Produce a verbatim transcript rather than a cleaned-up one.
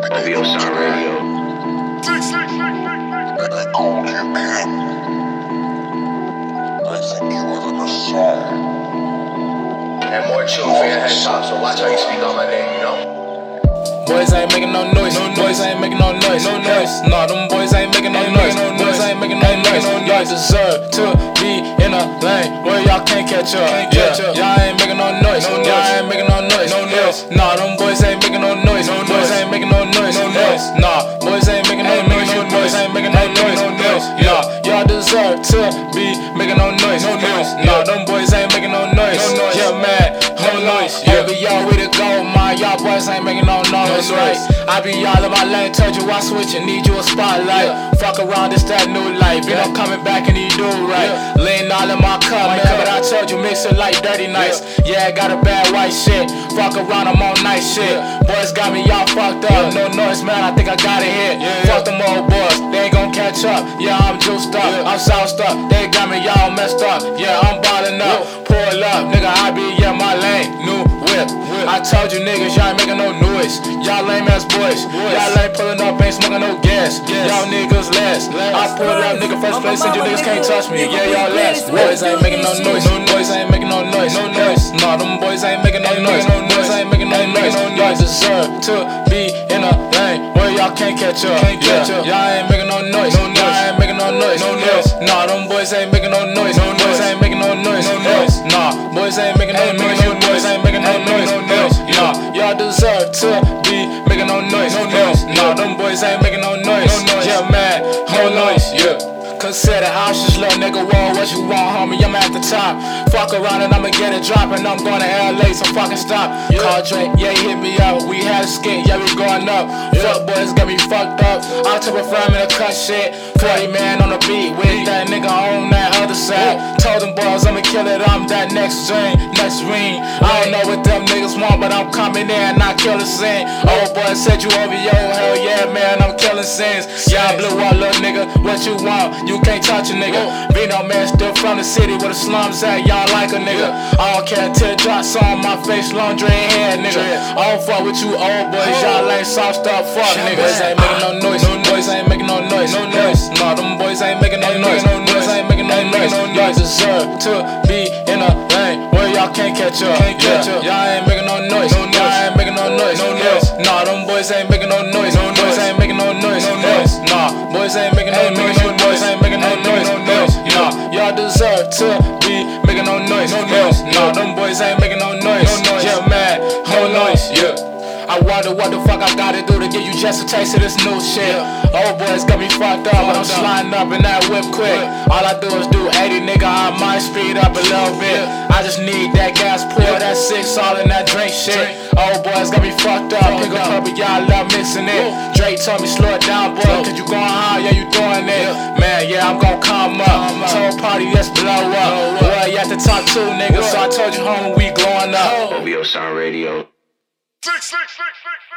O V O Sound Radio. And more chill for your head top, so watch how you speak on my name, you know? Boys ain't making no noise, no boys ain't making no noise, no noise. Nah, them boys ain't making no noise, no boys ain't making no noise. Y'all deserve to be in a lane where y'all can't catch up. Yeah, y'all ain't making no noise, y'all ain't making no noise, no noise. Nah, them boys ain't making no noise, no boys ain't making no noise, no noise. Nah, boys ain't making no noise, no boys ain't making no noise, no noise. Nah, y'all deserve to be making no noise, no noise. Nah, them boys ain't making no noise. Yeah, man, no noise. Yeah, but y'all with it go, man. Y'all boys ain't making no noise, right? I be all in my lane, told you I switch and need you a spotlight. Yeah. Fuck around, it's that new life. Been I'm coming back and you do right. Yeah. Lean all in my cup, my man, cup. But I told you mix it like dirty nights. Yeah, yeah, I got a bad white shit. Fuck around, I'm on nice shit. Yeah. Boys got me all fucked up. Yeah. No noise, man, I think I got it hit. Yeah, fuck yeah. Them old boys, they ain't gon' catch up. Yeah, I'm juiced up, yeah. I'm sauced up. They got me all messed up. Yeah, I'm ballin' up. Yeah. Pull up, nigga, I be in my lane. New whip. whip. I told you niggas, y'all ain't making no noise. Y'all lame ass boys. Y'all ain't pulling up, ain't smoking no gas. Yes. Y'all niggas last. I pull up, nigga, first place, and you niggas can't touch me. Yeah, y'all last. Boys ain't making no noise. No noise ain't making no noise. No noise. Nah, them boys ain't making no noise. No noise ain't making no noise. Y'all deserve to be in a lane where y'all can't catch up. Yeah, y'all ain't making no noise. Y'all ain't making no noise. No noise. Nah, them boys ain't making no noise. No boys ain't making no noise. No noise. Nah, boys ain't making no noise. No boys ain't making no noise. No noise. Nah, y'all deserve to be making no noise. No noise. Nah, them boys ain't making no noise. No noise. Yeah, man, no noise. Yeah. Consider options, little nigga, whoa, what you want, homie, I'm at the top. Fuck around and I'ma get it dropping, I'm going to L A, so fucking stop. Yeah. Call Drake, yeah, he hit me up, we had a skit, yeah, we going up. Yeah. Fuck boys got me fucked up, I'll tip a frame in a cut shit. forty man on the beat, with that nigga on that other side. Told them boys I'ma kill it, I'm that next ring, next ring. I don't know what them niggas want, but I'm coming in, I kill the scene. Old boy said you over, yo, hell yeah, man, I'm killing scenes. Yeah, I blew out, little nigga, what you want? You can't touch a nigga. Be no man still from the city where the slums at. Y'all like a nigga. I don't care till drops on my face, long dread hair, nigga. I don't fuck with you old boys. Y'all ain't soft up, fuck niggas. Ain't making no noise. No noise ain't making no noise. No noise. Nah, them boys ain't making no noise. No noise ain't making no noise. Y'all deserve to be in a lane where y'all can't catch up. Yeah, y'all ain't making no noise. Y'all ain't making no noise. No noise. Nah, them boys ain't making no noise. No boys ain't making no noise. No noise. Nah, boys ain't making no noise. Boys ain't making no noise, no noise. Nah, y'all deserve to be making no noise, no noise. Nah, them boys ain't making no noise. Yeah, man, no noise. Yeah. I wonder what the fuck I gotta do to get you just a taste of this new shit. Old boys got me fucked up, but I'm sliding up in that whip quick. All I do is do eighty, nigga, I might speed up a little bit. I just need that gas pour, that six all in that drink shit. Old boys got me fucked up, pick up, but y'all love mixing it. Drake told me slow it down, boy, cause you going high, yeah, you doing it. Man, yeah, I'm gon' come up. Told party, let's blow up. Boy, you at the top too, nigga, so I told you, homie, we glowing up. O V O Sound Radio. Six, six, six, six.